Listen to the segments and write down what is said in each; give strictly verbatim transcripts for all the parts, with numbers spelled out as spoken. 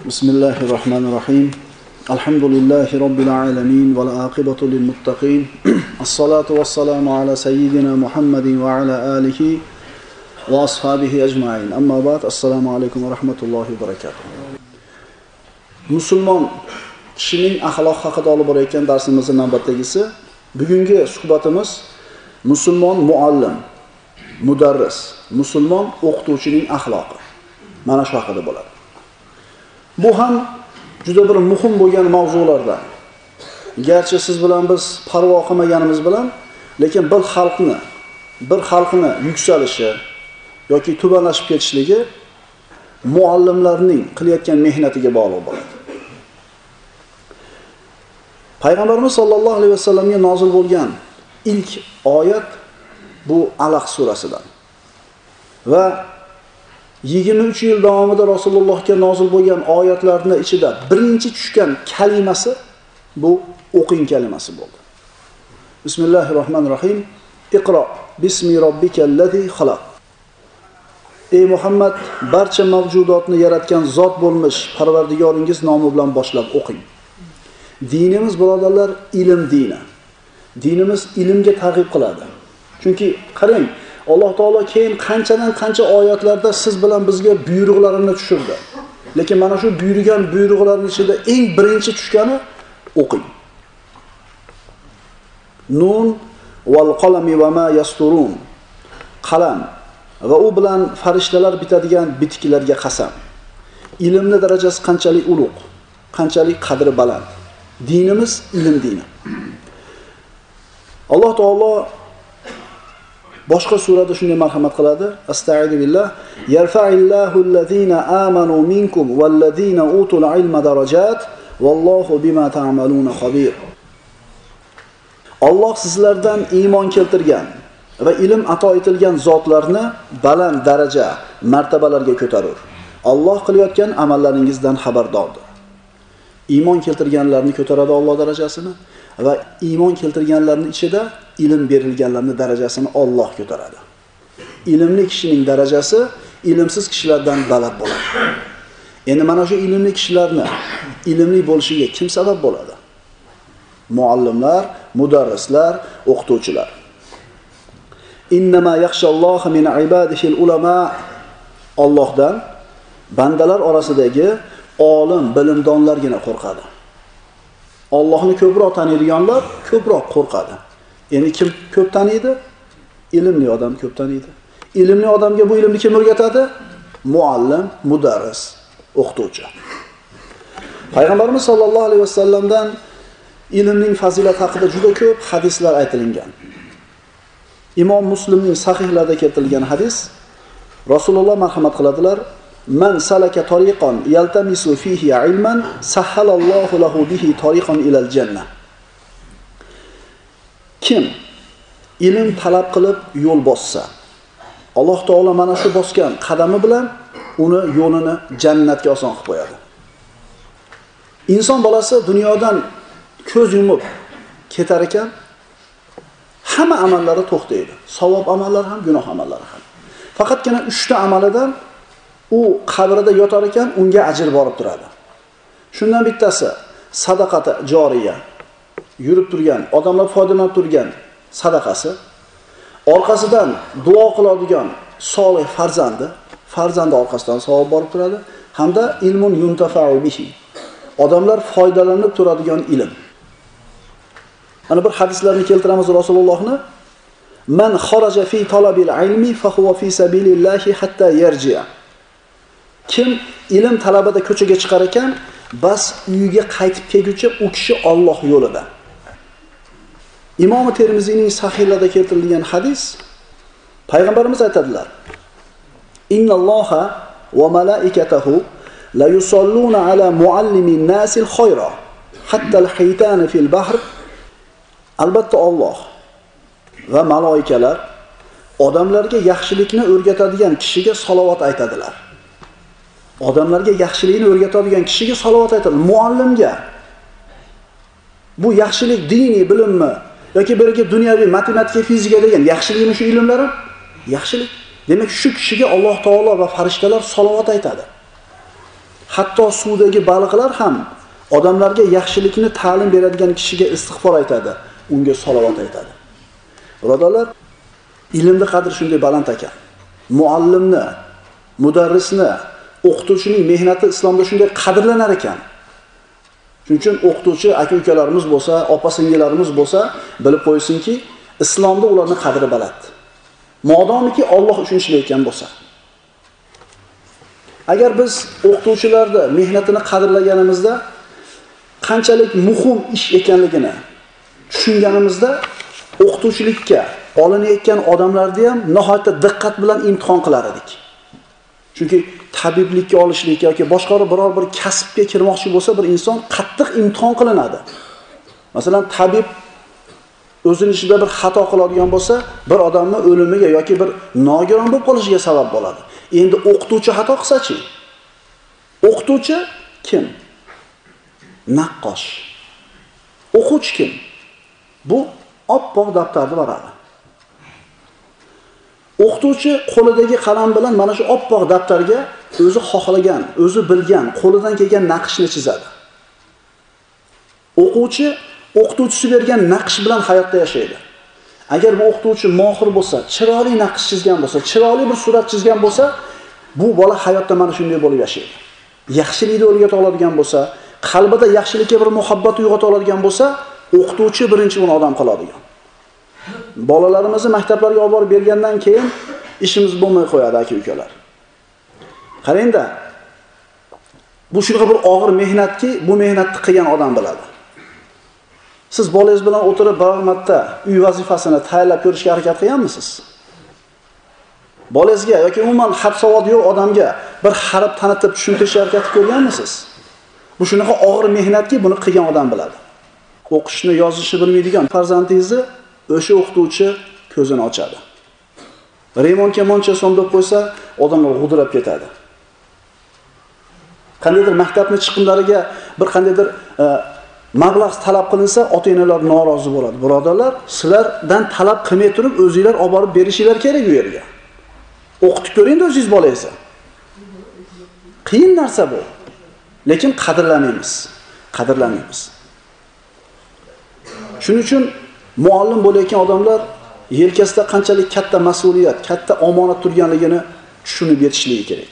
Bismillahirrahmanirrahim. Alhamdulillahi Rabbil alamin wal aqibatu lil muttaqin. As-salatu was-salamu ala sayyidina Muhammadin wa ala alihi wa ashabihi ajma'in. Amma ba'd. Assalomu alaykum va rahmatullohi va barakatuh. Musulmon kishining axloq haqida olib borayotgan darsimizning navbatdagisi. Bugungi suhbatimiz musulmon muallim, mudarris, musulmon o'qituvchining axloqi. Mana shu haqida bo'ladi. Bu ham juda bir muhim bo'lgan mavzulardan. Garchi siz bilan biz parvo qilmaganimiz bilan, lekin bir xalqni, bir xalqni yuksalishi yoki tubanlashib ketishligi muallimlarning qilayotgan mehnatiga bog'liq bo'ladi. Payg'ambarimiz sollallohu alayhi vasallamga nozil bo'lgan ilk oyat bu Alaq surasidan. Va yigirma uch yil davomida Rasulullohga nozil bo'lgan oyatlarning ichida birinchi tushgan kalimasi bu o'qing kalimasi bo'ldi. Bismillahirrohmanirrohim. Iqro bismi robbikallazi xalaq. Ey Muhammad, barcha mavjudotni yaratgan zot bo'lmish Parvardigoringiz nomi bilan boshlab o'qing. Dinimiz birodarlar ilm dini. Dinimiz ilmga targ'ib qiladi. Chunki qarang, Alloh taolo keyin qanchadan qancha oyatlarda siz bilan bizga buyruqlarini tushirdi. Lekin mana shu buyurgan buyruqlarning ichida eng birinchi tushgani o'qing. Nun val qalami va ma yasturun. Qalam va u bilan farishtalar bitadigan bitiklarga qasam. Ilmning darajasi qanchalik ulug', qanchalik qadri baland. Dinimiz ilm dini. Alloh taolo boshqa surada shunday marhamat qiladi. Astag'firu billah. Yarfa'illahu allazina amanu minkum wallazina utul ilma darajat vallohu bima ta'maluna xabir. Alloh sizlardan iymon keltirgan va ilm ato etilgan zotlarni baland daraja, martabalarga ko'tarur. Alloh qilayotgan amallaringizdan xabardordir. Iymon keltirganlarni ko'taradi Alloh darajasini va iymon keltirganlarning ichida ilm berilganlarning darajasini Alloh ko'taradi. Ilmli kishining darajasi ilmsiz kishilardan baland bo'ladi. Endi mana shu ilmli kishilarni ilmli bo'lishiga kim sabab bo'ladi? Muallimlar, mudarrislar, o'qituvchilar. Innama yaxshalloha min ibadihi ulama. Allohdan bandalar orasidagi olim, bilimdonlargina qo'rqadi. Allohni ko'proq taniydiganlar ko'proq qo'rqadi. Endi kim ko'p taniydi? Ilmli odam ko'p taniydi. Ilmli odamga bu ilmni kim o'rgatadi? Muallim, mudarris, o'qituvchi. Payg'ambarimiz sollallohu alayhi vasallamdan ilmning fazilati haqida juda ko'p hadislar aytilgan. Imom Muslimning sahihlarida keltirilgan hadis, Rasululloh marhamat qiladilar: "Man salaka tariqan yaltamisu fihi ilman, sahhalallohu lahu bihi tariqan ilal jannah." Kim ilm talab qilib yo'l bossa, Alloh taolo mana shu bosgan qadami bilan uni yo'lini jannatga oson qilib qo'yadi. Inson bolasi dunyodan ko'z yumib ketar ekan, hamma amallari to'xtaydi. Savob amallari ham, gunoh amallari ham. Faqatgina uchta amalidan u qabrida yotar ekan, unga ajr borib turadi. Shundan bittasi sadaqati joriya, yurib turgan, odamlar foydalanib turgan sadaqasi. Orqasidan duo qiladigan solih farzandi, farzandi orqasidan savob borib turadi, hamda ilmun yuntafa'u bihi. Odamlar foydalanib turadigan ilm. Mana bir hadislarni keltiramiz Rasulullohni. Man kharaja fi talabil ilmi fa huwa fi sabilillahi hatta yarji'a. Kim ilm talabida ko'chaga chiqar ekan, bas uyiga qaytib kelguncha u kishi Alloh yo'lida. Imom Termiziyning sahihlarida keltirilgan hadis, payg'ambarimiz aytadilar: "Innalloha va malaikatahu la yusalluna ala muallimin nasil khayra, hatta al-haytan fil bahr." Albatta Alloh va malaikalar odamlarga yaxshilikni o'rgatadigan kishiga salovat aytadilar. Odamlarga yaxshilikni o'rgatadigan kishiga salovat aytadi, muallimga. Bu yaxshilik diniy bilimmi yoki birga dunyoviy matematika, fizika degan yaxshilikmi shu ilmlari? Yaxshilik. Demak, shu kishiga Alloh taolo va farishtalar salovat aytadi. Hatto suvdagi baliqlar ham odamlarga yaxshilikni ta'lim beradigan kishiga istig'for aytadi, unga salovat aytadi. Birodarlar, ilmning qadri shunday baland ekan. Muallimni, mudarrisni, o'qituvchining mehnati islomda shunday qadrlanar ekan. Shuning uchun o'qituvchi aka-ukalarimiz bo'lsa, opa-singillarimiz bo'lsa, bilib qo'ysinki, islomda ularning qadri baland. Modomiki Alloh uchun ishlayotgan bo'lsa. Agar biz o'qituvchilarni mehnatini qadrlaganimizda, qanchalik muhim ish ekanligini tushunganimizda, o'qituvchilikka olinayotgan odamlarni ham nihoyatda diqqat bilan imtihon qilar edik. Chunki tabiblikka olishlik yoki boshqa biror bir kasbga kirmoqchi bo'lsa, bir inson qattiq imtihon qilinadi. Masalan, tabib o'zining ishida bir xato qiladigan bo'lsa, bir odamning o'limiga yoki bir nogiron bo'lib qolishiga sabab bo'ladi. Endi o'qituvchi xato qilsa-chi? O'qituvchi kim? Naqqosh. O'quvchi kim? Bu oppoq daftarni varag'i. O'qituvchi qo'lidagi qalam bilan mana shu oppoq daftarga o'zi xohlagan, o'zi bilgan, qo'lidan kelgan naqshni chizadi. O'quvchi o'qituvchisi bergan naqsh bilan hayotda yashaydi. Agar bu o'qituvchi mohir bo'lsa, chiroyli naqsh chizgan bo'lsa, chiroyli bir surat chizgan bo'lsa, bu bola hayotda mana shunday bo'lib yashaydi. Yaxshilikni o'rgata oladigan bo'lsa, qalbida yaxshilikka bir muhabbat uyg'ota oladigan bo'lsa, o'qituvchi birinchi uni odam qiladigan. Bolalarimizni maktablarga olib borib bergandan keyin ishimiz bo'lmay qo'yadi aka-ukalar. Qarangda, bu shunaqa bir og'ir mehnatki, bu mehnatni qilgan odam biladi. Siz bolangiz bilan o'tirib biror marta uy vazifasini tayyorlab ko'rishga harakat qilganmisiz? Bolangizga yoki umuman xat savodi yo'q odamga bir harf tanitib tushuntirishga harakat ko'rganmisiz? Bu shunaqa og'ir mehnatki, buni qilgan odam biladi. O'qishni, yozishni bilmaydigan farzandingizni o'sha o'qituvchi ko'zini ochadi. Remontga moncha so'm deb qo'ysa, odamlar g'udirab ketadi. Qandaydir maktabning chiqimlariga bir qandaydir e, mablag' talab qilinsa, ota-onalar norozi bo'ladi. Birodarlar, sizlardan talab qilmay turib, o'zingizlar olib borib berishinglar kerak bu yerga. O'qitib ko'ring o'zingiz bolangizni. Qiyin narsa bu. Lekin qadrlamaymiz. Qadrlamaymiz. Shuning uchun muallim bo'layotgan odamlar yelkasida qanchalik katta mas'uliyat, katta omonat turganligini tushunib yetishligi kerak.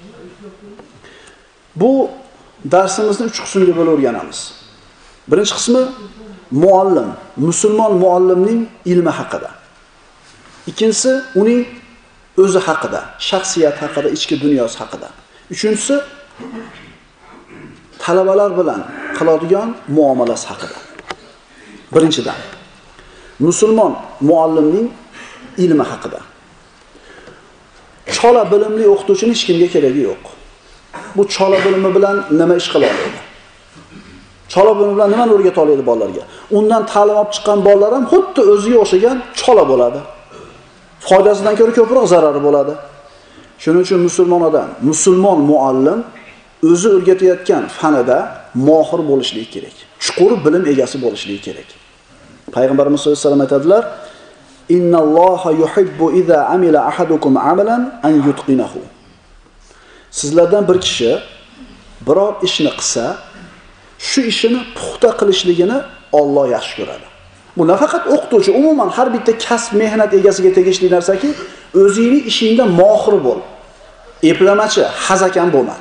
Bu darsimizni uch qismga bo'lib o'rganamiz. Birinchi qismi muallim, musulmon muallimning ilmi haqida. Ikkinchisi uning o'zi haqida, shaxsiyat haqida, ichki dunyosi haqida. Uchinchisi talabalar bilan qiladigan muomalasi haqida. Birinchidan musulmon muallimning ilmi haqida. Chola bilimli o'qituvchining hech kimga keragi yo'q. Bu chola bilimi bilan nima ish qila oladi? Chola bilimi bilan nimani o'rgata oladi bolalarga? Undan ta'lim olib chiqqan bolalar ham xuddi o'ziga o'xshagan chola bo'ladi. Foydasidan ko'ra ko'proq zarari bo'ladi. Shuning uchun musulmon odam, musulmon muallim o'zi o'rgatayotgan fanida mohir bo'lishligi kerak. Chuqur bilim egasi bo'lishligi kerak. Payg'ambarimiz sollallohu alayhi vasallam aytadilar: "Innalloha yuhibbu iza amila ahadukum amalan an yutqinahu." Sizlardan bir kishi biror ishni qilsa, shu ishini puxta qilishligini Alloh yaxshi ko'radi. Bu nafaqat o'qituvchi, umuman har bitta kasb mehnat egasiga tegishli narsaki, o'zingning ishingda mohir bo'l. Eplamachi, hazakan bo'lma.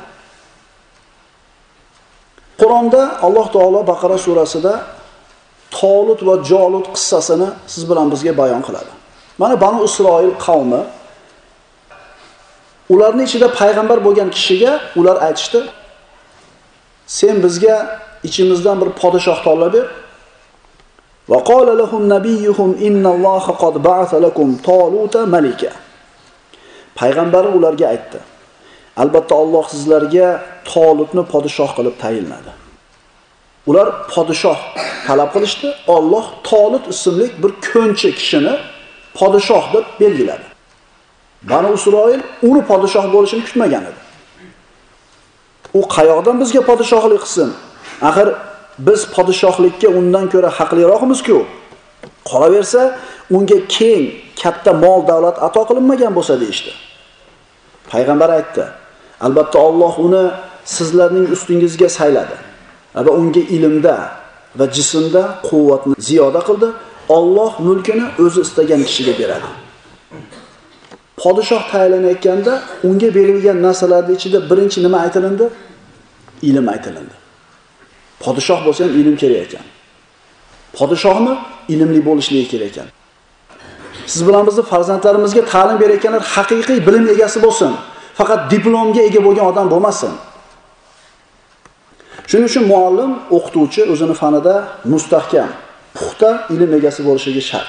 Qur'onda Alloh taolo Baqara surasida Tolut va Jolut qissasini siz bilan bizga bayon qiladi. Mana Banu Isroil qavmi, ularning ichida payg'ambar bo'lgan kishiga ular aytishdi: "Sen bizga ichimizdan bir podshoh tanlab ber." Va qala lahum nabiyuhum innalloha qad ba'atha lakum Taluta malika. Payg'ambar ularga aytdi: "Albatta Alloh sizlarga Tolutni podshoh qilib tayinladi." Ular podshoh talab qilishdi. Alloh Tolut ismli bir ko'nchi kishini podshoh deb belgiladi. Banu Isroil uni podshoh bo'lishini kutmagan edi. U qayoqdan bizga podshohlik qilsin? Axir biz podshohlikka undan ko'ra haqliroqmiz-ku. Qolaversa, unga keng, katta mol davlat ato qilinmagan bo'lsa deydi. Payg'ambar aytdi: "Albatta Alloh uni sizlarning ustingizga sayladi va unga ilmda va jismda quvvatni ziyoda qildi. Alloh mulkini o'zi istagan kishiga beradi. Podshoh tayinlanayotganda unga berilgan narsalarning ichida birinchi nima aytilindi? Ilm aytilindi. Podshoh bo'lsa ham ilm kerak ekan. Podshohmi ilmli bo'lishligi kerak ekan. Siz bilan bizning farzandlarimizga ta'lim berayotganlar haqiqiy bilim egasi bo'lsin. Faqat diplomga ega bo'lgan odam bo'lmasin. Shuning uchun muallim, o'qituvchi o'zini fanida mustahkam, puxta ilm egasi bo'lishligi shart.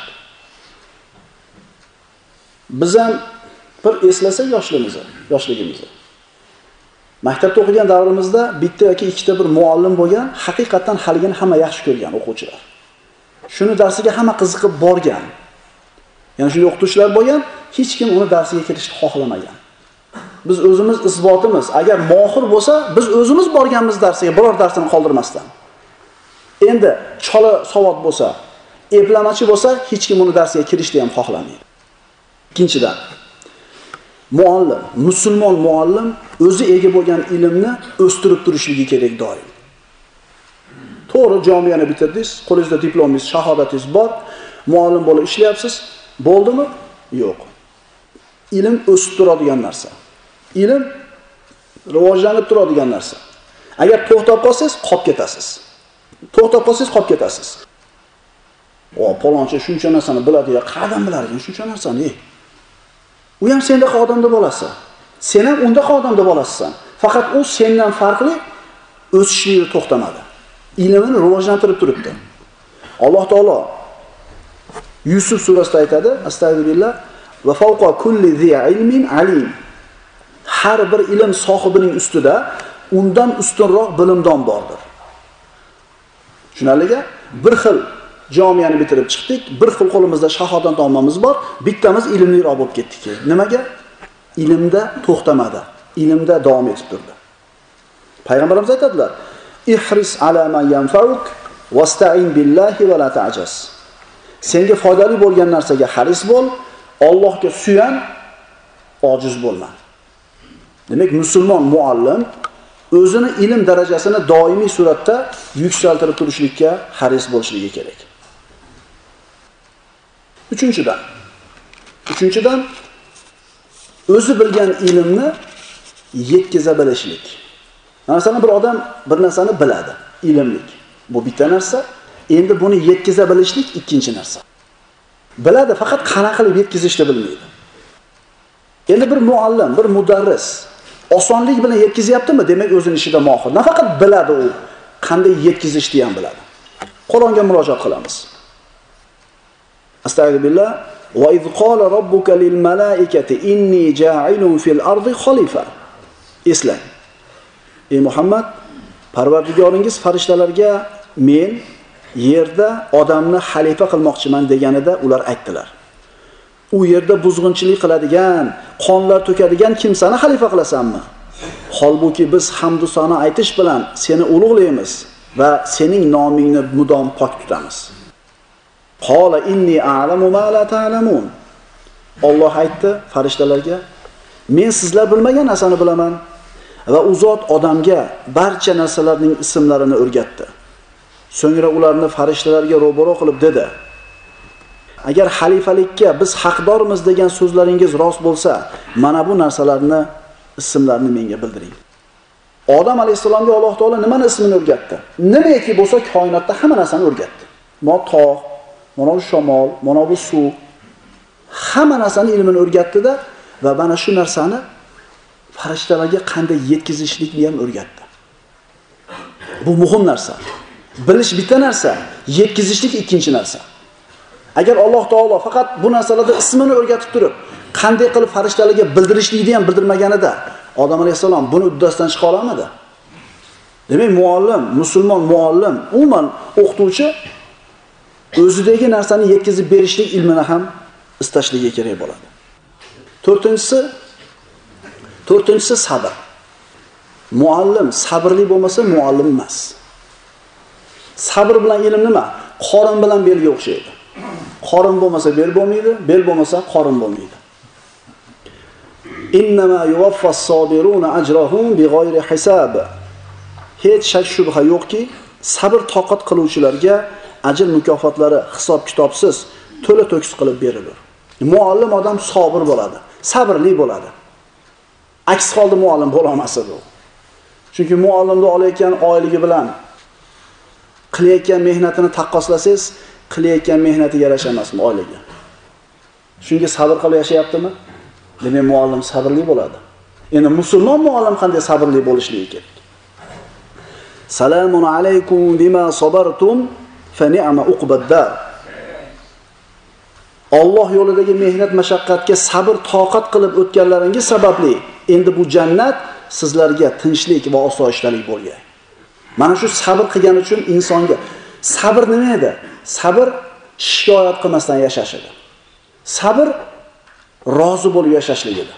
Biz ham bir eslasak yoshligimizni, yoshligimizni. Maktabda o'qigan davrimizda bitta yoki ikkita bir muallim bo'lgan, haqiqatan haligini hamma yaxshi ko'rgan o'quvchilar. Shuni darsiga hamma qiziqib borgan. Ya'ni shunday o'qituvchilar bo'lgan, hech kim uni darsiga kirishni xohlamagan. Biz o'zimiz isbotimiz. Agar mohir bo'lsa, biz o'zimiz borganmiz darsiga biror darsini qoldirmasdan. Endi chola savod bo'lsa, eplamachi bo'lsa, hech kim uni darsiga kirishni ham xohlamaydi. Ikkinchidan, muallim, musulmon muallim o'zi ega bo'lgan ilmni o'stirib turishligi kerak doim. To'g'ri, jamiyani bitirdingiz, qo'lingizda diplomingiz, shahodatingiz bor, muallim bo'lib ishlayapsiz, bo'ldimi? Yo'q. Ilm o'sib turadigan narsa. Ilm rivojlanib turadigan narsa. Agar to'xtab qolsangiz, qolib ketasiz. To'xtab qolsangiz, qolib ketasiz. O, palonchi shuncha narsani biladi, ya qayerdan biladi shuncha narsani? U ham sendaqa odamda bo'lasi. Sen ham undaqa odamda bo'lasisan. Faqat u sendan farqli o'sishlikni to'xtamadi. Ilmini rivojlantirib turibdi. Alloh taolo Yusuf surasida aytadi, astagfirullah, va fawqa kulli zi ilmin alim. Har bir ilm sohibining ustida undan ustunroq bilimdon bordir. Tushunarliga? Bir xil jamiyani bitirib chiqdik, bir xil qo'limizda shahodat olmamiz bor, bittamiz ilmliroq bo'lib ketdik. Nimaga? Ilmda to'xtamadi, ilmda davom etib turdi. Payg'ambarimiz aytadilar: "Ihris ala man yanfa'uk wasta'in billahi va la ta'jaz." Senga foydali bo'lgan narsaga haris bo'l, Allohga suyan, ojiz bo'lma. Demak, musulmon muallim o'zini ilm darajasini doimiy suratda yuksaltirib turishlikka haris bo'lishligi kerak. Uchinchidan, uchinchidan o'zi bilgan ilmni yetkiza bilishlik. Masalan, bir odam bir narsani biladi, ilmlik. Bu bitta narsa. Endi buni yetkiza bilishlik ikkinchi narsa. Biladi, faqat qanaqa qilib yetkazishni bilmaydi. Endi bir muallim, bir mudarris osonlik bilan yetkazyaptimi? Demak, o'zining ishida mohir. Nafaqat biladi u, qanday yetkazishni ham biladi. Qur'onga murojaat qilamiz. Astagfirullah. Va iz qala robbuka lil malaikati inni ja'ilun fil ardi khalifa. Eslang. Ey Muhammad, Parvardigoringiz farishtalarga men yerda odamni xalifa qilmoqchiman deganida ular aytdilar. U yerda buzg'unchilik qiladigan, qonlar to'kadigan kimsani xalifa qilasanmi? Holbuki biz hamd va sano aytish bilan seni ulug'laymiz va sening nomingni mudom pok tutamiz. Qala inni a'lamu ma la ta'lamun. Alloh aytdi farishtalarga, men sizlar bilmagan narsani bilaman va u zot odamga barcha narsalarning ismlarini o'rgatdi. So'ngra ularni farishtalarga ro'baro qilib dedi: agar xalifalikka biz haqdormiz degan so'zlaringiz rost bo'lsa, mana bu narsalarni ismlarini menga bildiring. Odam alayhisalomga Alloh taolo nimani ismini o'rgatdi? Nimaki bo'lsa koinotda hamma narsani o'rgatdi. Mana tog', mana bu shamol, mana bu suv, hamma narsani ilmini o'rgatdi-da va mana shu narsani farishtalarga qanday yetkazishlikni ham o'rgatdi. Bu muhim narsa. Bilish bitta narsa, yetkazishlik ikkinchi narsa. Agar Alloh taolo faqat bu narsalarda ismini o'rgatib turib, qanday qilib farishtalarga bildirishlikni ham bildirmaganida, Odam alayhisalom buni uddasidan chiqa olmadi. Demak, muallim, musulmon muallim, umuman o'qituvchi o'zidagi narsani yetkazib berishlik ilmini ham istashligi kerak bo'ladi. To'rtinchisi, to'rtinchisi sabr. Muallim sabrli bo'lmasa muallim emas. Sabr bilan ilm nima? Qorin bilan belga o'xshaydi. Qorin bo'lmasa bel bo'lmaydi, bel bo'lmasa qorin bo'lmaydi. Innama yuwaffas sabiruna ajrahum bighayri hisab. Hech shak shubha yo'qki, sabr toqat qiluvchilarga ajr mukofotlari hisob kitobsiz to'la to'kis qilib beriladi. Muallim odam sabr bo'ladi, sabrli bo'ladi. Aks holda muallim bo'la olmasa bu. Chunki muallimni olayotgan oyligi bilan qilayotgan mehnatini taqqoslasangiz, qilayotgan mehnatiga yarasha emasmi oyligi? Shunga sabr qilib yashayaptimi? Demak, muallim sabrli bo'ladi. Endi musulmon muallim qanday sabrli bo'lishligi kerak? Salamun alaykum bima sabartum fa ni'ma uqbad-dar. Alloh yo'lidagi mehnat mashaqqatga sabr toqat qilib o'tganlaringiz sababli endi bu jannat sizlarga tinchlik va osoyishtalik bo'lgan. Mana shu sabr qilgani uchun insonga sabr nima edi? Sabr shikoyat qilmasdan yashash edi. Sabr rozi bo'lib yashashlik edi.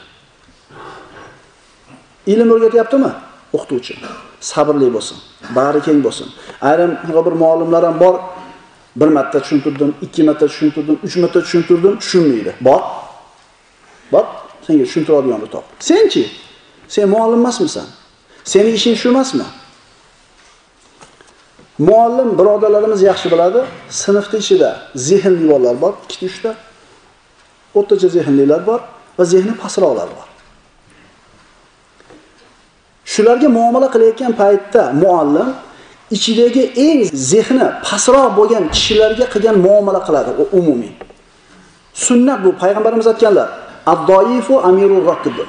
Ilm o'rgatyaptimi? O'qituvchi sabrli bo'lsin, bag'ri keng bo'lsin. Ayrim bir muallimlar ham bor, bir marta tushuntirdim, ikki marta tushuntirdim, uch marta tushuntirdim, tushunmaydi. Bor. Bor, senga tushuntiradiganni top. Senchi? Sen muallim emasmisan? Sening ishing shu emasmi? Muallim birodarlarimiz yaxshi biladi, sinfda ichida zehnli bolalar bor, ikkita uchta. O'rtacha zehnlilar bor va zehni pastroqlar bor. Shularga muomala qilayotgan paytda muallim ichidagi eng zehni pastroq bo'lgan kishilarga qilgan muomala qiladi, u umumiy. Sunnat bu, payg'ambarimiz aytganlar: "Ad-doifu amirur rokib."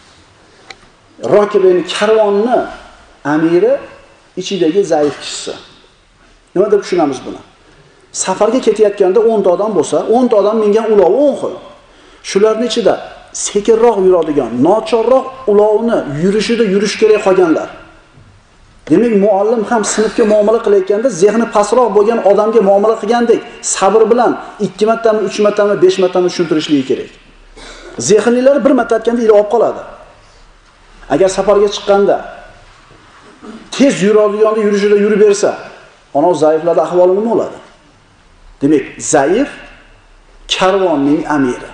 Rokib ya'ni karvonni amiri ichidagi zaif kishisi. Nima deb tushunamiz buni? Safarga ketayotganda o'n ta odam bo'lsa, o'n ta odam mingan ulov o'n xil. Shularning ichida sekinroq yuradigan, nochorroq ulovni yurishida yurish kerak qolganlar. Demak, muallim ham sinfga muomala qilayotganda zehni pastroq bo'lgan odamga muomala qilgandek sabr bilan ikki martami, uch martami, besh martami tushuntirishligi kerak. Zehnlilar bir marta aytganda ilib olib qoladi. Agar safarga chiqqanda tez yuradiganda yurishida yurib bersa, ana zaiflarning ahvoli nima bo'ladi? Demak, zaif karvonning amiri.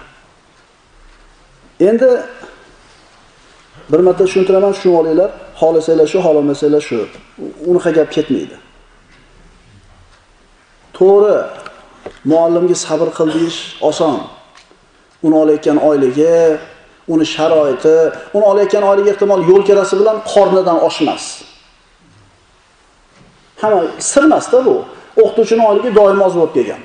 Endi bir marta tushuntiraman, shuni olinglar, xohlasanglar shu, xohlamasanglar shu. Unaqa gap ketmaydi. To'g'ri, muallimga sabr qil deyish oson. Uni olayotgan oyligi, uni sharoiti, uni olayotgan oyligi ehtimol yo'l kirasi bilan qornidan oshmas. Hamma sirmasda bu. O'qituvchining oyligi doim oz bo'lib kelgan.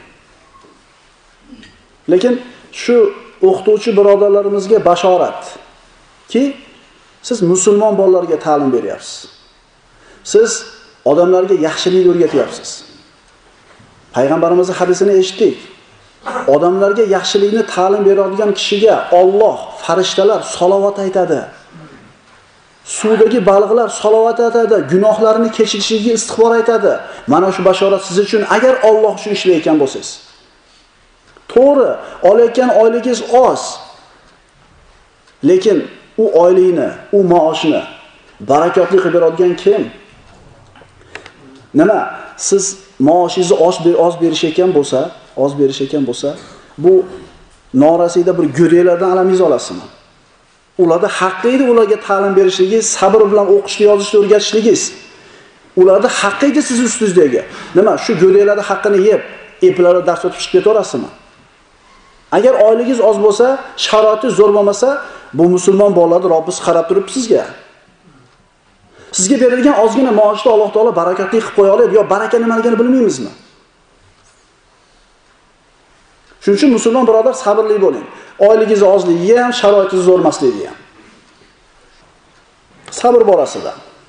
Lekin shu o'qituvchi birodarlarimizga bashorat ki siz musulmon bolalarga ta'lim beryapsiz. Siz odamlarga yaxshilik o'rgatyapsiz. Payg'ambarimizning hadisini eshitdik. Odamlarga yaxshilikni ta'lim beradigan kishiga Alloh, farishtalar salovat aytadi. Suvdagi baliqlar salovat aytadi, gunohlarini kechirishiga istig'for aytadi. Mana shu bashorat siz uchun agar Alloh uchun ishlayotgan bo'lsangiz. To'g'ri, olayotgan oyligingiz oz. Lekin u oylikni, u maoshni barakotli qilib beradigan kim? Nima? Siz maoshingizni oz oz berishayotgan bo'lsa, oz berishayotgan bo'lsa, bu norasida bir go'daklardan alamingiz olasizmi? Ularda haqqi edi ularga ta'lim berishligingiz, sabr bilan o'qishni, yozishni o'rgatishligingiz. Ularda haqqi edi siz ustingizdagi. Nima? Shu go'daklarning haqqini yeb, eplari dars o'tib chiqib ketaverasizmi? Agar oyligingiz oz bo'lsa, sharoitingiz zo'r bo'lmasa, bu musulmon bolalarni Robbingiz qarab turibdi sizga. Sizga berilgan ozgina maoshni Alloh taolo barakatli qilib qo'ya oladi, yo baraka nimaligini bilmaymizmi? Shuning uchun musulmon birodar sabrli bo'ling. Oyligingiz ozligi ham, sharoitingiz zo'r emasligi ham. Sabr borasida.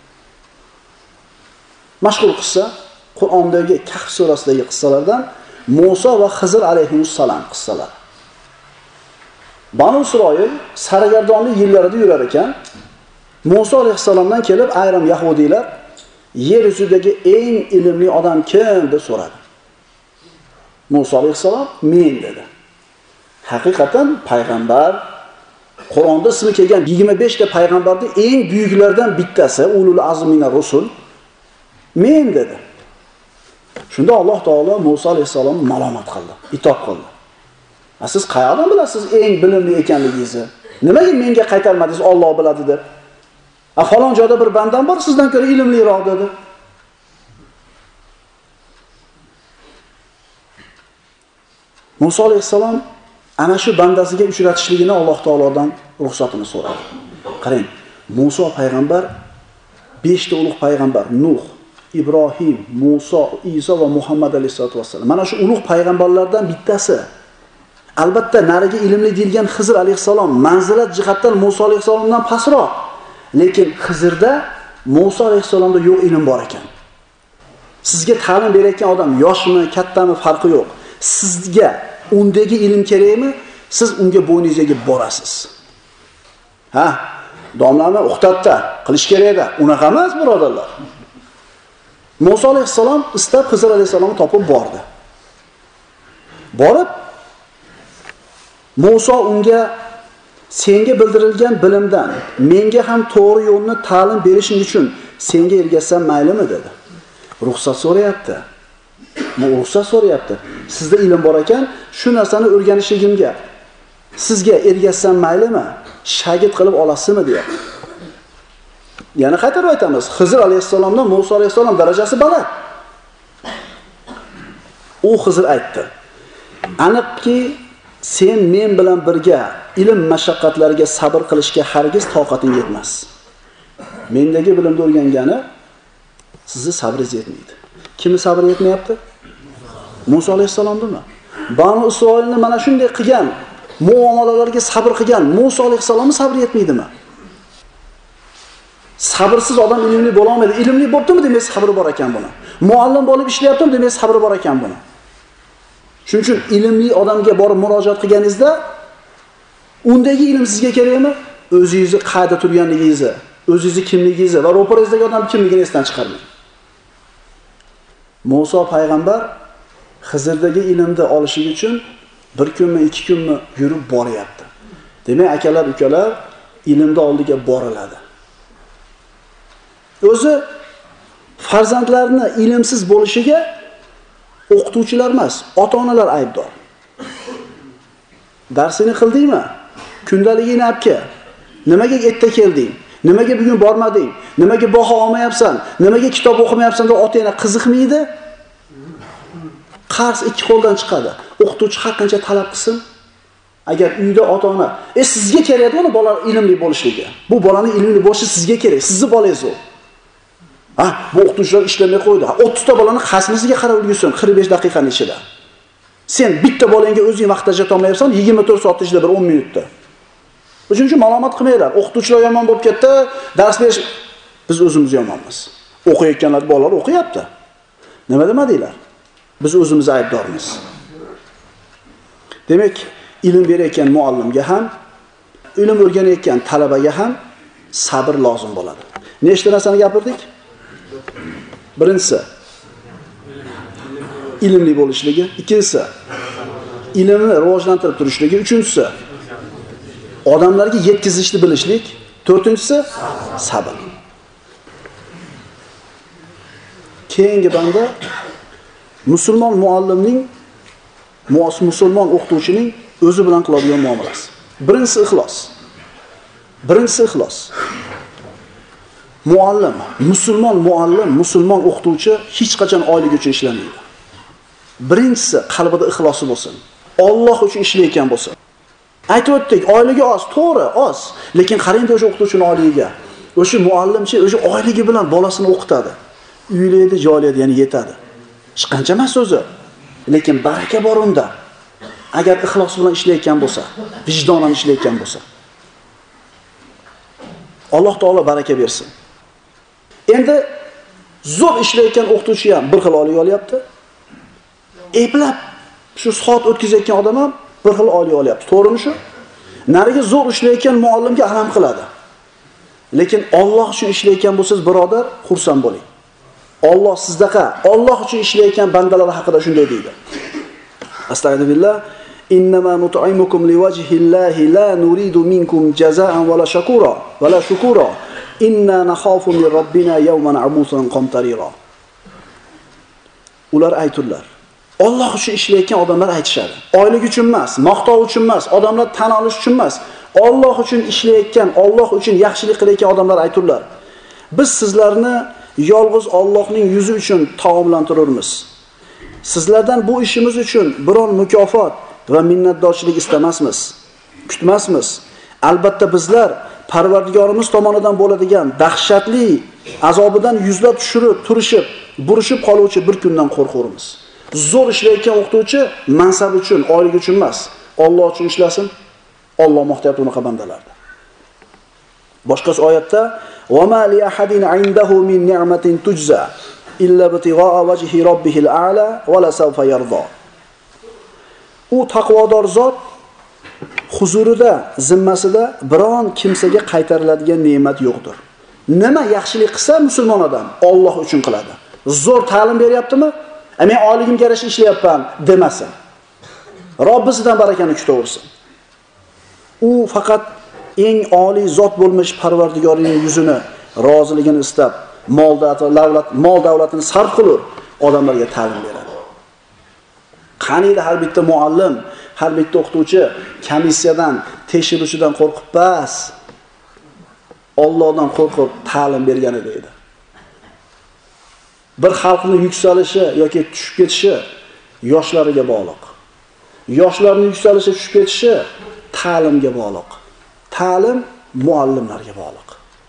Mashhur qissa Qur'ondagi Kahf surasidagi qissalardan Musa va Xizr alayhissalom qissalari. Banu Isroil sargardonlik yillarida yurar ekan, Musa alayhissalomdan kelib ayrim yahudiylar yer yuzidagi eng ilmli odam kim deb so'radi. Musa alayhissalom men dedi. Haqiqatan payg'ambar, Qur'onda ismi kelgan yigirma besh ta payg'ambarning eng buyuklaridan bittasi, ulul azminar rusul men dedi. Shunda Alloh taolo Musa alayhissalomni malomat qildi, itob qildi. Siz qayerdan bilasiz eng bilimli ekanligingizni? Nimaga menga qaytarmadingiz Alloh biladi deb? A falon joyda bir bandam bor, sizdan ko'ra ilmliroq dedi. Musa alayhissalom ana shu bandasiga uchratishligini Alloh taolodan ruxsatini so'radi. Qarang, Musa payg'ambar besh ta ulug' payg'ambar Nuh, Ibrohim, Musa, Iso va Muhammad alayhisolatu vassalam. Mana shu ulug' payg'ambarlardan bittasi. Albatta nariga ilmli deyilgan Xizr alayhissalom manzilat jihatdan Musa alayhissalomdan pastroq. Lekin Xizrda Musa alayhissalomda yo'q ilm bor ekan. Sizga ta'lim berayotgan odam yoshmi, kattami farqi yo'q. Sizga undagi ilm kerakmi? Siz unga bo'yningiz egib borasiz. Ha, domlami o'qtatda qilish kerak-da. Unaqa emas, birodarlar. Musa alayhissalom istab Xizr alayhissalomni topib bordi. Borib Musa unga senga bildirilgan bilimdan menga ham to'g'ri yo'lni ta'lim berishing uchun senga ergashsam maylimi dedi. Ruxsat so'rayapti. Bu ruxsat so'rayapti. Sizda ilm bor ekan, shu narsani o'rganishligimga sizga ergashsam maylimi? Shagird qilib olasizmi deyapti. Yana qaytarib aytamiz. Xizr alayhissalomdan Musa alayhissalom darajasi baland. U Xizr aytdi. Aniqki sen men bilan birga ilm mashaqqatlariga sabr qilishga hargiz toqating yetmas. Mendagi bilimni o'rgangani sizni sabringiz yetmaydi. Kimni sabri yetmayapti? Musa alayhissalomdimi? Banu Isroilni mana shunday qilgan, muomalalarga sabr qilgan Musa alayhissalomning sabri yetmaydimi? Sabrsiz odam ilmli bo'la olmaydi. Ilmli bo'ptimi demak sabri bor ekan buni. Muallim bo'lib ishlayaptimi demak sabri bor ekan buni. Shuning uchun ilmli odamga borib murojaat qilganingizda undagi ilm sizga kerakmi? O'zingizni qayda turganligingizni, o'zingizni kimligingizni va ro'parangizdagi odam kimligini esdan chiqarmang. Musa payg'ambar Xizrdagi ilmni olish uchun bir kunmi, ikki kunmi yurib boryapti. Demak, akalar, ukalar, ilmni oldiga boriladi. O'zi farzandlarni ilmsiz bo'lishiga o'qituvchilar emas, ota-onalar aybdor. Darsini qildingmi? Kundaligini olib Nimaga erta kelding? Nimaga bugun bormading? Nimaga baho olmayapsan? Nimaga kitob o'qimayapsan deb ota-ona qiziqmaydi? Qars ikki qo'ldan chiqadi. O'qituvchi har qancha talab qilsin, agar uyda ota-ona, "E sizga kerakmi uni bola ilmli bo'lishligi? Bu bolani ilmli bo'lishi sizga kerak, sizni bolangiz u." Ha, bu o'qituvchilar ishlamay qo'ydi. o'ttiz ta bolani xasmisiga qarab ulgursin qirq besh daqiqaning ichida. Sen bitta bolangga o'zing vaqt ajrata olmayapsan, yigirma to'rt soat ichida bir o'n minutda. Shuning uchun ma'lumot qilmanglar. O'qituvchilar yomon bo'lib ketdi, dars berish biz o'zimiz yomonmiz. O'qiyotganlar bolalar o'qiyapti. Nima demadinglar? Biz o'zimiz aybdormiz. Demak, ilm berayotgan muallimga ham, ilm o'rganayotgan talabaga ham sabr lozim bo'ladi. Nechta narsani gapirdik? Birinchisi ilmli bo'lishligi, ikkinchisi ilmni rivojlantirib turishligi, uchinchisi odamlarga yetkazishni bilishlik, to'rtinchisi sabr. Keyingi banda musulmon muallimning, musulmon o'qituvchining o'zi bilan qiladigan muomalasi. Birinchisi ixlos. Birinchisi ixlos. Muallim, musulmon muallim, musulmon o'qituvchi hech qachon oylik uchun ishlamaydi. Birinchisi qalbida ixlosi bo'lsin. Alloh uchun ishlayotgan bo'lsin. Aytib o'tdik, oyligi oz, to'g'ri, oz. Lekin qarang o'sha o'qituvchining oyligiga. O'sha muallimchi o'sha oyligi bilan bolasini o'qitadi. Uylaydi, joylaydi, ya'ni yetadi. Hech qancha emas o'zi. Lekin baraka bor unda. Agar ixlos bilan ishlayotgan bo'lsa, vijdonan ishlayotgan bo'lsa. Alloh taolo baraka bersin. Endi zo'r ishlayotgan o'qituvchi ham bir xil oylik olyapti. Eplab shu soat o'tkazayotgan odam ham bir xil oylik olyapti. To'g'rimi shu? Nariga zo'r ishlayotgan muallimga alam qiladi. Lekin Alloh uchun ishlayotgan bo'lsangiz, birodar, xursand bo'ling. Alloh sizdaqa, Alloh uchun ishlayotgan bandalar haqida shunday deydi. Astagfirullah. Innama nut'imukum liwajhillahi la nuridu minkum jazaa'an wala shakura wala shukura. Inna nakhafu min robbina yawman abusan qamtarira. Ular ayturlar. Alloh uchun ishlayotgan odamlar aytishadi. Oylik uchun emas, maqtov uchun emas, odamlar tan olish uchun emas. Alloh uchun ishlayotgan, Alloh uchun yaxshilik qilayotgan odamlar ayturlar. Biz sizlarni yolg'iz Allohning yuzi uchun taomlantiramiz. Sizlardan bu ishimiz uchun biron mukofot va minnatdorchilik istamasmiz, kutmasmiz. Albatta bizlar Parvardigorimiz tomonidan bo'ladigan dahshatli azobidan yuzlab tushirib, turishib, burishib qoluvchi bir kundan qo'rqamiz. Zo'r ishlayotgan o'qituvchi mansab uchun, oylik uchun emas, Alloh uchun ishlasin. Alloh maqtayapti unaqa bandalarni. Boshqa oyatda "Va ma li ahadin 'indahu min ni'matin tujza illa bitigha'a wajhi robbihil a'la va la sawfa yarda." U taqvodor zot huzurida, zimmasida biron kimsaga qaytariladigan ne'mat yo'qdir. Nima yaxshilik qilsa musulmon odam Alloh uchun qiladi. Zo'r ta'lim beryaptimi? Men oyligimga yarasha ishlayapman demasin. Robbisidan barakani kutaversin. U faqat eng oliy zot bo'lmish Parvardigorining yuzini, roziligini istab, mol davlat, mol davlatini sarf qilur, odamlarga ta'lim beradi. Qaniydi har bitta muallim, har bitta o'qituvchi komissiyadan, tekshiruvchidan qo'rqib bas, Allohdan qo'rqib ta'lim bergan edi. Bir xalqning yuksalishi yoki tushib ketishi yoshlariga bog'liq. Yoshlarning yuksalishi, tushib ketishi ta'limga bog'liq. Ta'lim muallimlarga bog'liq.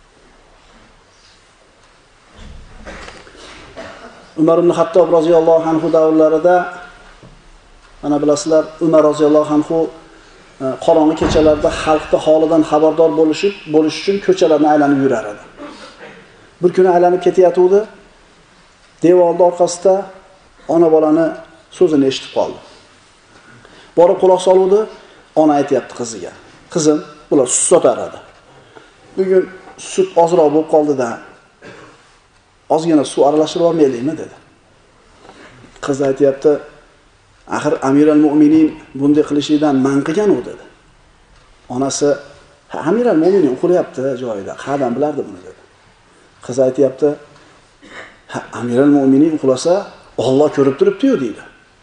Umar ibn Hattob roziyallohu anhu davrlarida, ana bilasizlar, Umar roziyallohu anhu qorong'i kechalarda xalqning holidan xabardor bo'lishib, bo'lish uchun ko'chalarni aylanib yurar edi. Bir kuni aylanib ketayotgandi. Devorning orqasida ona bolani so'zini eshitib qoldi. Borib quloq soluvdi, ona aytayapti qiziga. Qizim, bular sut sotar edi. Bugun sut ozroq bo'lib qoldi-da. Ozgina suv aralashtirib olmaylikmi dedi. Qiz aytayapti, axir Amiral Mu'minin bunday qilishlikdan man qilgan u dedi. Onasi, "Ha, Amiral Mu'minin uxlayapti joyida, qadam bilardi buni" dedi. Qiz aytayapti, "Ha, Amiral Mu'minin uxlasa, Alloh ko'rib turibdi-yu" deydi.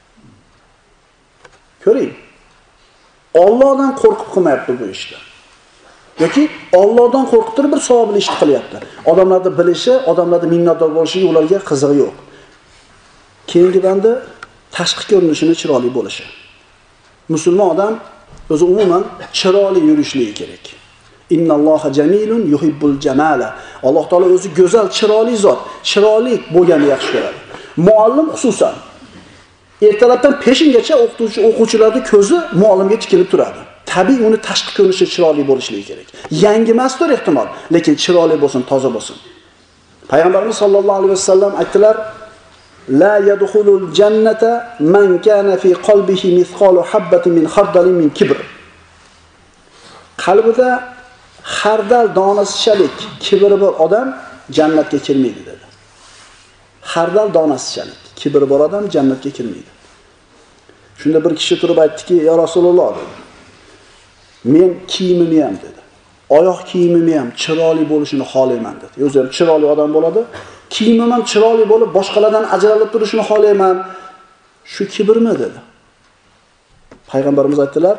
Ko'ring. Allohdan qo'rqib qilmayapti bu ishni. Yoki Allohdan qo'rqib turib bir savobli ish qilyapti. Odamlarni bilishi, odamlarga minnatdor bo'lishi ularga qizig'i yo'q. Keyingi banda tashqi ko'rinishini chiroyli bo'lishi. Musulmon odam o'zi umuman chiroyli yurishligi kerak. Innalloha jamilun yuhibbul jamala. Alloh taolo o'zi go'zal, chiroyli zot, chiroyli bo'lganni yaxshi ko'radi. Muallim xususan ertalabdan peshingacha o'qituvchi o'quvchilarning ko'zi muallimga tikilib turadi. Tabiiy uni tashqi ko'rinishi chiroyli bo'lishligi kerak. Yangi emasdir ehtimol, lekin chiroyli bo'lsin, toza bo'lsin. Payg'ambarimiz sollallohu alayhi vasallam aytdilar: "La yadkhulul jannata man kana fi qalbihi mithqalu habatin min khardalin min kibr." Qalbida xardal donasichalik kibri bor odam jannatga kirmaydi dedi. Xardal donasichalik kibri bor odam jannatga kirmaydi. Shunda bir kishi turib aytdiki: "Ya Rasululloh" dedi. "Men kiyimimni ham" dedi. "Oyoq kiyimimni ham chiroyli bo'lishini xohlayman" dedi. O'zi ham chiroyli odam bo'ladi. Kiyimim ham chiroyli bo'lib, boshqalardan ajralib turishini xohlayman. Shu kibrmi dedi. Payg'ambarimiz aytdilar: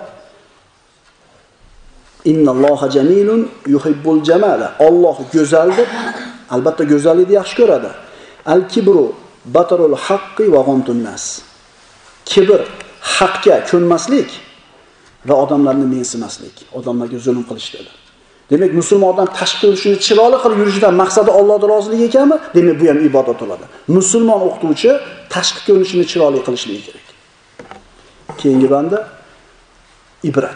"Innalloha jamilun yuhibbul jamala." Alloh go'zaldir, albatta go'zallikni yaxshi ko'radi. Al-kibru batarul haqqi va ghamtun nas. Kibr haqqa ko'nmaslik va odamlarni mensimaslik, odamlarga zulm qilish dedi. Demak, musulmon odam tashqi ko'rinishini chiroyli qilib yurishidan maqsadi Allohning roziligi ekanmi? Demak, bu ham ibodat bo'ladi. Musulmon o'qituvchi tashqi ko'rinishini chiroyli qilishligi kerak. Keyingi banda ibrat.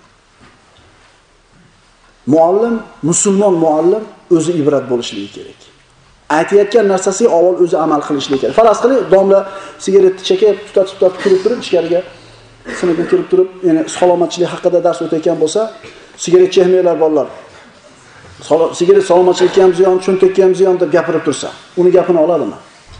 Muallim, musulmon muallim o'zi ibrat bo'lishligi kerak. Aytayotgan narsasiga avval o'zi amal qilishligi kerak. Faraz qiling, domla sigaretni chekib, tutatib-tutatib kirib turib, ichkariga sinfga kirib turib, ya'ni salomatchilik haqida dars o'tayotgan bo'lsa, sigaret chekmanglar bolalar. Sigaret salomatchilikka ham ziyon, cho'ntakka ham ziyon deb gapirib tursa, uni gapini oladimi?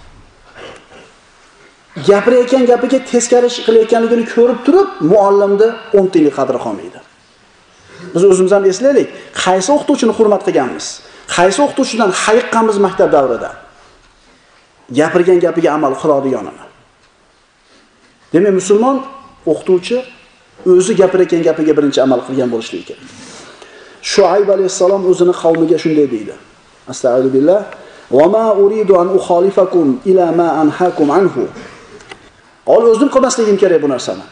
Gapirayotgan gapiga teskari ish qilayotganligini ko'rib turib, muallimda o'n tiyinlik qadri qolmaydi. Biz o'zimiz ham eslaylik, qaysi o'qituvchini hurmat qilganmiz? Qaysi o'qituvchidan hayiqqanmiz maktab davrida? Gapirgan gapiga amal qiladiganini. Demak, musulmon o'qituvchi o'zi gapirayotgan gapiga birinchi amal qilgan bo'lishligi kerak. Shuayb alayhissalom o'zini qavmiga shunday deydi. Astagfiru billah. Va ma uridu an ukhalifakum ila ma anhaakum anhu. Ol o'zim qilmasligim kerak bu narsani.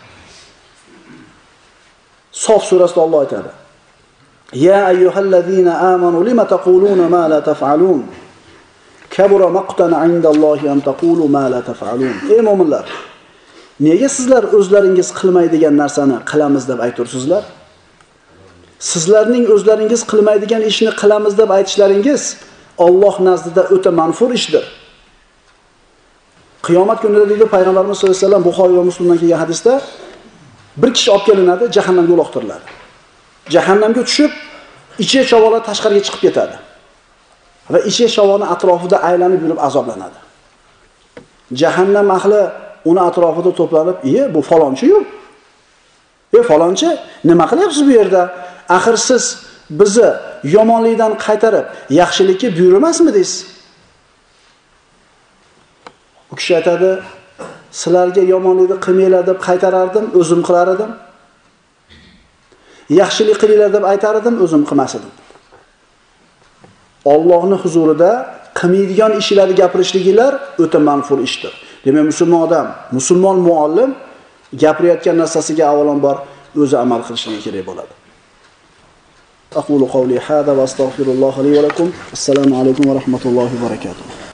Sof surasida Alloh aytadi. Ya ayyuhallazina amanu lima taquluna ma la taf'alun. Kabura maqtan 'indallohi an taqulu ma la taf'alun. Ey mu'minlar, nega sizlar o'zlaringiz qilmaydigan narsani qilamiz deb aytursizlar? Sizlarning o'zlaringiz qilmaydigan ishni qilamiz deb aytishlaringiz Alloh nazdida o'ta manfur ishdir. Qiyomat kunida deydi Payg'ambarimiz sollallohu alayhi vasallam Buxoriy va Muslimdan kelgan hadisda bir kishi olib kelinadi, jahannamga uloqtiriladi. Jahannamga tushib, ichi chavolar tashqariga chiqib ketadi. Va ichi shavoni atrofida aylanib yurib azoblanadi. Jahannam ahli uni atrofida to'planib, "Iye, bu falonchi-yu. Ey falonchi, nima qilyapsiz bu yerda? Axir siz bizni yomonlikdan qaytarib, yaxshilikka buyurmasmidingiz?" U kishi aytadi, "Sizlarga yomonlikni qilmanglar deb qaytarardim, o'zim qilar edim. Yaxshilik qilinglar deb aytar edim, o'zim qilmas edim." Allohning huzurida qilmaydigan ishlarni gapirishligilar o'ta manfur ishdir. Demak, musulmon odam, musulmon muallim gapirayotgan narsasiga avvalambor o'zi amal qilishligi kerak bo'ladi. Aqulu qawli hada va astaghfirulloh li va lakum. Assalomu alaykum va rahmatullohi va barakatuh.